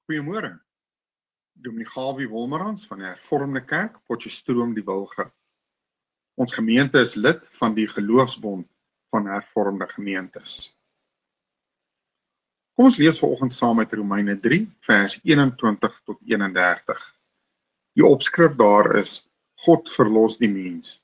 Goeiemôre, Dominee Gawie Wolmarans van die Hervormde Kerk, Potchefstroom die Wilge. Ons gemeente is lid van die Geloofsbond van Hervormde Gemeentes. Kom ons lees vanoggend saam met Romeine 3, vers 21 tot 31. Die opskrif daar is, God verlos die mens.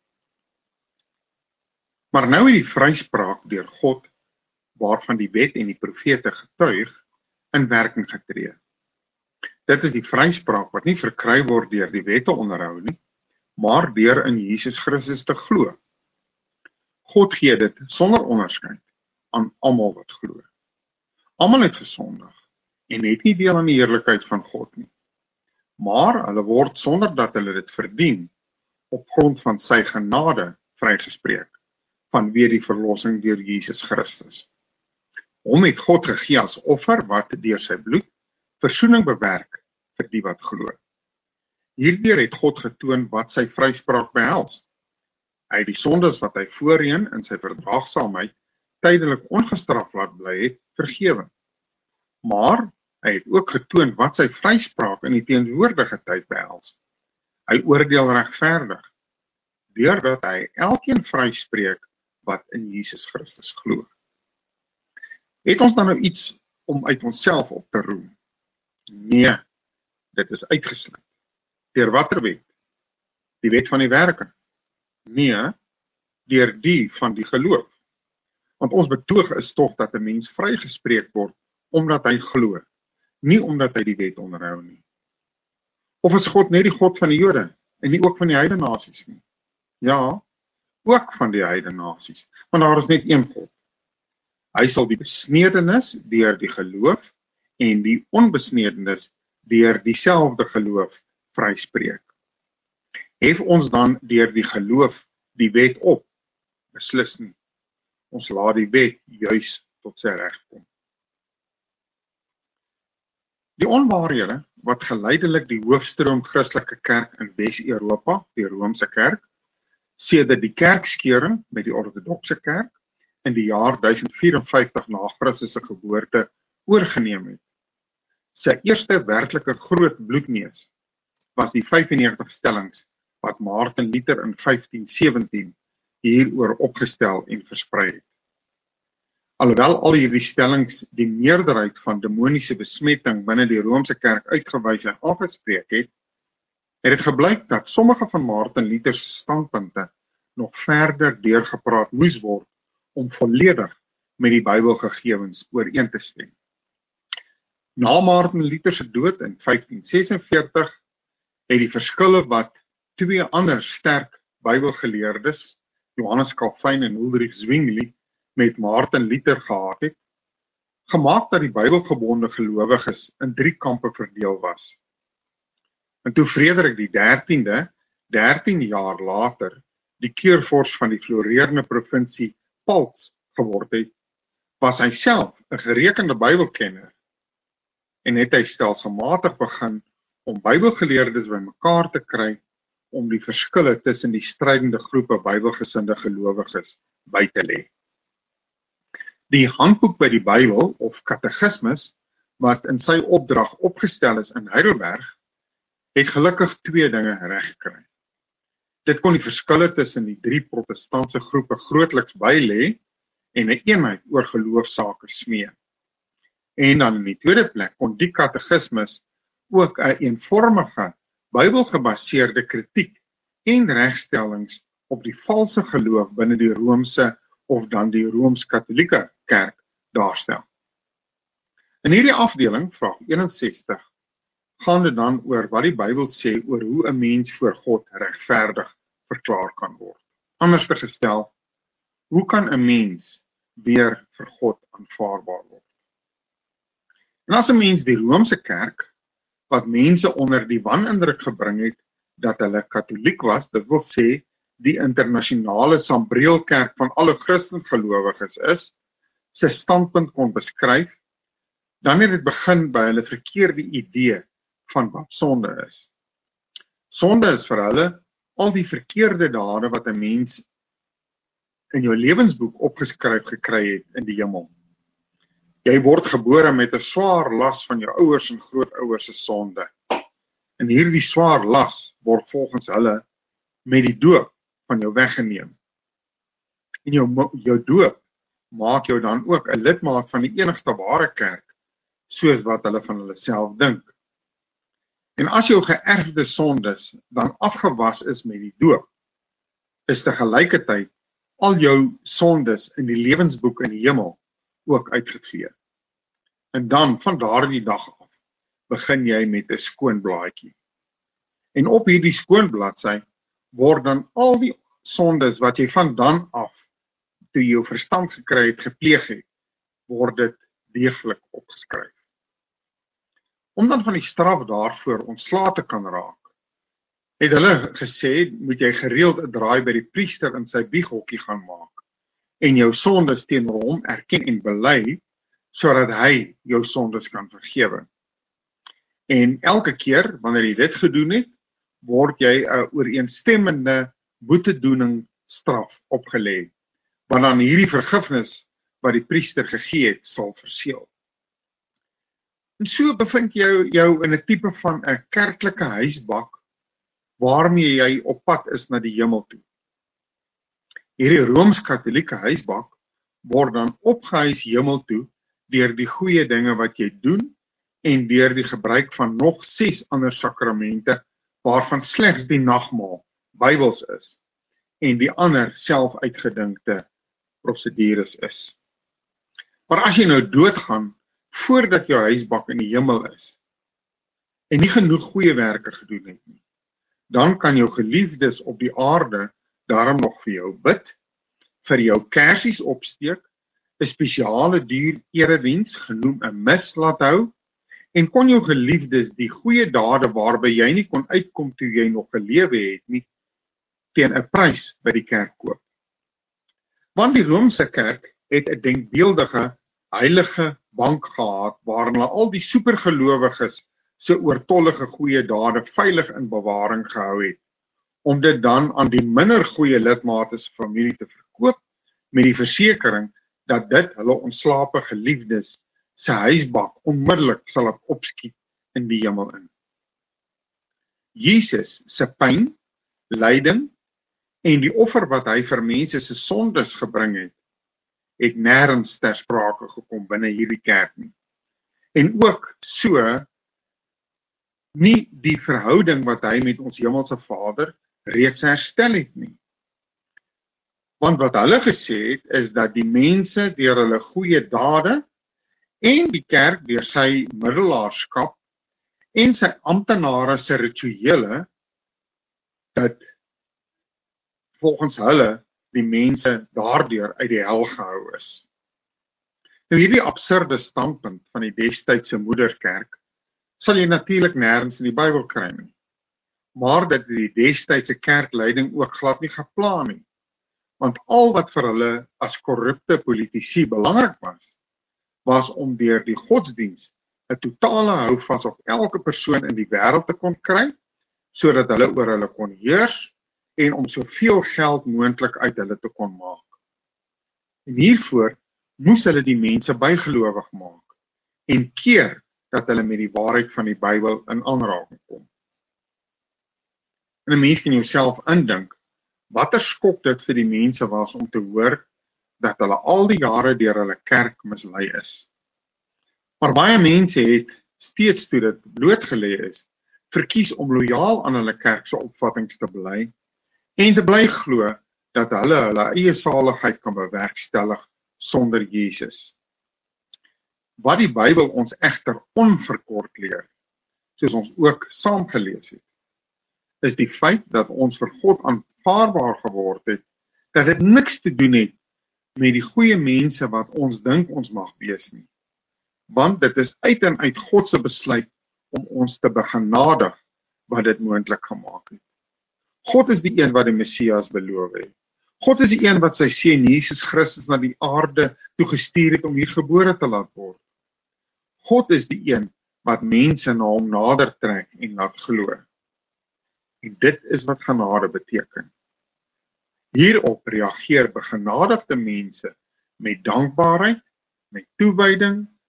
Maar nou het die vryspraak deur God, waarvan die wet en die profete getuig, in werking getree. Dit is die vryspraak wat nie verkry word deur die wette onderhou nie, maar deur in Jesus Christus te glo. God gee dit sonder onderskeid aan almal wat glo. Almal het gesondig en het nie deel aan die heerlikheid van God nie. Maar hulle word sonder dat hulle dit verdien, op grond van sy genade vrygespreek, vanweë die verlossing deur Jesus Christus. Hom het God gegee as offer wat deur sy bloed versoening bewerk vir die wat glo. Hierdeur het God getoon wat sy vryspraak behels. Hy het die sondes wat hy voorheen in sy verdraagsaamheid tydelik ongestraf laat bly het, vergewe. Maar hy het ook getoon wat sy vryspraak in die teenwoordige tyd behels. Hy oordeel regverdig, deurdat hy elkeen vryspreek wat in Jesus Christus glo. Het ons dan nou iets om uit onsself op te roem? Nee, dit is uitgesluit. Deur watter wet? Die wet van die werke? Nee, deur die van die geloof. Want ons betoog is tog dat 'n mens vrygespreek word omdat hy glo, nie omdat hy die wet onderhou nie. Of is God net die God van die Jode en nie ook van die heidene nasies nie? Ja, ook van die heidene nasies, want daar is net een God. Hy sal die besnedenis deur die geloof en die onbesnedenis deur dieselfde geloof vryspreek. Hef ons dan deur die geloof die wet op? Beslis nie. Ons laat die wet juis tot sy reg kom. Die onwaarhede wat geleidelik die hoofstroom Christelike kerk in Wes-Europa, die Romeinse kerk, sedert die kerkskeuring met die ortodokse kerk in die jaar 1054 na Christus se geboorte oorgeneem het. Sy eerste werklike groot bloedneus was die 95 stellings wat Martin Luther in 1517 hieroor opgestel en versprei het. Alhoewel al hierdie stellings die meerderheid van demoniese besmetting binne die Romeinse kerk uitgewys en afgespreek het, het dit gebleik dat sommige van Martin Luther se standpunte nog verder deurgepraat moes word om volledig met die Bybelgegewens ooreen te stem. Na Martin Luther se dood in 1546 het die verskille wat twee ander sterk Bybelgeleerdes, Johannes Calvin en Ulrich Zwingli, met Martin Luther gehad het, gemaak dat die Bybelgebonde gelowiges in 3 kampe verdeel was. En toe Frederik die 13de, 13 jaar later, die keurvors van die floreerende provinsie Pfalz geword het, was hy self 'n gerekende Bybelkenner en het hy stelselmatig begin om Bybelgeleerdes bymekaar te kry om die verskille tussen die strydende groepe Bybelgesinde gelowiges by te lê. Die handboek by die Bybel of katekismus wat in sy opdrag opgestel is in Heidelberg, het gelukkig 2 dinge reg gekry. Dit kon die verskille tussen die 3 protestantse groepe grootliks bylê en 'n eenheid oor geloofsake smee. En dan in die tweede plek kon die katekismus ook 'n eenvormige, Bybelgebaseerde kritiek en regstellings op die valse geloof binne die Romeinse of dan die Rooms-Katolieke kerk daarstel. In hierdie afdeling, vraag 61, gaan dit dan oor wat die Bybel sê oor hoe 'n mens voor God regverdig verklaar kan word. Anders gestel, hoe kan 'n mens weer vir God aanvaarbaar word? En as 'n mens die Romeinse kerk, wat mense onder die wanindruk gebring het dat hulle Katoliek was, dit wil sê die internasionale Sambreelkerk van alle Christengelowiges is, sy standpunt kon beskryf, dan het dit begin by hulle verkeerde idee van wat sonde is. Sonde is vir hulle al die verkeerde dade wat 'n mens in jou lewensboek opgeskryf gekry het in die hemel. Jy word gebore met 'n swaar las van jou ouers en grootouers se sonde. En hierdie swaar las word volgens hulle met die doop van jou weggeneem. En jou doop maak jou dan ook 'n lidmaat van die enigste ware kerk, soos wat hulle van hulle self dink. En as jou geërfde sondes dan afgewas is met die doop, is te gelykertyd al jou sondes in die lewensboek in die hemel ook uitgevee. En dan, van daardie dag af, begin jy met 'n skoon blaadjie. En op hierdie skoon bladsy word dan al die sondes wat jy van dan af, toe jy jou verstand gekry het, gepleeg het, word dit deeglik opgeskryf. Om dan van die straf daarvoor ontslae te kan raak, het hulle gesê, moet jy gereeld 'n draai by die priester in sy bieghoekie gaan maak, en jou sondes teenoor hom erken en bely, sodat hy jou sondes kan vergewe. En elke keer, wanneer jy dit gedoen het, word jy 'n ooreenstemmende boetedoening straf opgelê, want dan hierdie vergifnis wat die priester gegee het, sal verseël. En so bevind jy jou in 'n tipe van 'n kerklike huisbak, waarmee jy op pad is na die hemel toe. Hierdie Rooms-Katolieke huisbak word dan opgehuis hemel toe deur die goeie dinge wat jy doen en deur die gebruik van nog 6 ander sakramente, waarvan slegs die nagmaal Bybels is en die ander self uitgedinkte prosedures is. Maar as jy nou doodgaan voordat jou huisbak in die hemel is en nie genoeg goeie werke gedoen het nie, dan kan jou geliefdes op die aarde daarom nog vir jou bid, vir jou kersies opsteek, 'n spesiale duur erediens genoem 'n mis laat hou, en kon jou geliefdes die goeie dade waarby jy nie kon uitkom toe jy nog gelewe het nie, teen 'n prys by die kerk koop. Want die Romeinse kerk het 'n denkbeeldige heilige bank gehad waarin hulle al die supergelowiges se oortollige goeie dade veilig in bewaring gehou het, om dit dan aan die minder goeie lidmate se familie te verkoop met die versekering dat dit hulle ontslape geliefdes se huisbak onmiddellik sal het opskiet in die hemel in. Jesus se pyn, lyding en die offer wat hy vir mense se sondes gebring het, het nêrens ter sprake gekom binne hierdie kerk nie. En ook so nie die verhouding wat hy met ons hemelse Vader reeds herstel het nie. Want wat hulle gesê het, is dat die mense deur hulle goeie dade en die kerk deur sy middelaarskap en sy amptenare se rituele, dat volgens hulle die mense daardeur uit die hel gehou is. Nou hierdie absurde standpunt van die destydse moederkerk sal jy natuurlik nêrens in die Bybel kry nie. Maar dat die destydse kerkleiding ook glad nie geplan nie. Want al wat vir hulle as korrupte politici belangrik was om deur die godsdiens 'n totale houvas op elke persoon in die wêreld te kon kry, sodat hulle oor hulle kon heers en om soveel geld moontlik uit hulle te kon maak. En hiervoor moes hulle die mense bygelowig maak en keer dat hulle met die waarheid van die Bybel in aanraking kom. En 'n mens kan jouself indink, watter skok dit vir die mense was om te hoor dat hulle al die jare deur hulle kerk mislei is. Maar baie mense het, steeds toe dit blootgelê is, verkies om lojaal aan hulle kerk se opvattinge te bly en te bly glo dat hulle eie saligheid kan bewerkstellig sonder Jesus. Wat die Bybel ons egter onverkort leer, soos ons ook saam gelees het, is die feit dat ons vir God aanvaarbaar geword het, dat dit niks te doen het met die goeie mense wat ons dink ons mag wees nie. Want dit is uit en uit God se besluit om ons te begenadig wat dit moontlik gemaak het. God is die een wat die Messias beloof het. God is die een wat sy seun Jesus Christus na die aarde toe gestuur het om hier gebore te laat word. God is die een wat mense na hom nader trek en laat glo. En dit is wat genade beteken. Hierop reageer begenadigde mense met dankbaarheid, met toewyding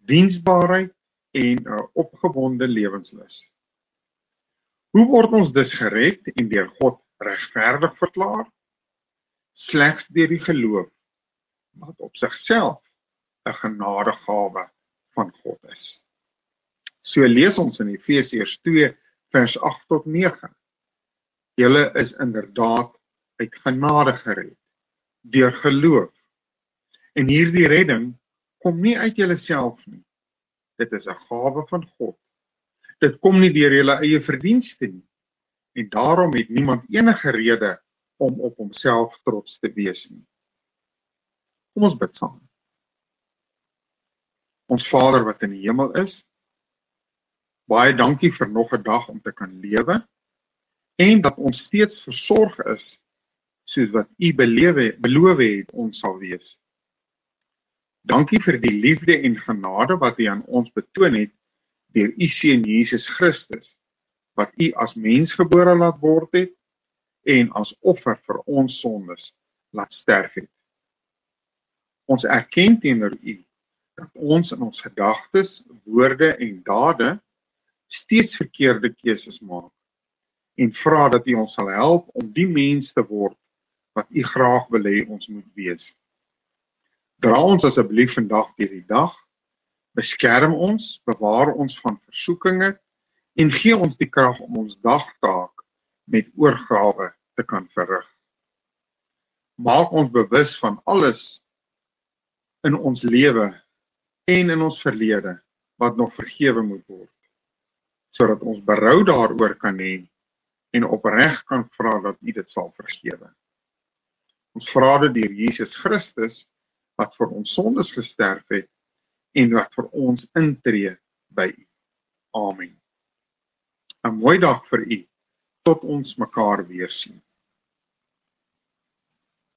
diensbaarheid en 'n opgewonde lewenslus. Hoe word ons dus gered en deur God regverdig verklaar? Slegs deur die geloof, wat op sigself 'n genadegawe van God is. So lees ons in Efesiërs 2 vers 8 tot 9. Julle is inderdaad uit genade gered, deur geloof. En hierdie redding kom nie uit julleself nie. Dit is 'n gawe van God. Dit kom nie deur julle eie verdienste nie. En daarom het niemand enige rede om op homself trots te wees nie. Kom ons bid saam. Ons Vader wat in die hemel is, baie dankie vir nog 'n dag om te kan lewe en dat ons steeds versorg is soos wat U beloof het ons sal wees. Dankie vir die liefde en genade wat U aan ons betoon het deur U Seun Jesus Christus, wat U as mensgebore laat word het en as offer vir ons sondes laat sterf het. Ons erken teenoor U dat ons in ons gedagtes, woorde en dade steeds verkeerde keuses maak en vra dat U ons sal help om die mens te word wat U graag wil hê ons moet wees. Dra ons asseblief vandag deur die dag, beskerm ons, bewaar ons van versoekinge en gee ons die krag om ons dagtaak met oorgawe te kan verrig. Maak ons bewus van alles in ons lewe en in ons verlede wat nog vergewe moet word, sodat ons berou daaroor kan hê en opreg kan vra dat U dit sal vergewe. Ons vra dit deur Jesus Christus, wat vir ons sondes gesterf het en wat vir ons intree by U. Amen. 'n Mooi dag vir U, tot ons mekaar weer sien.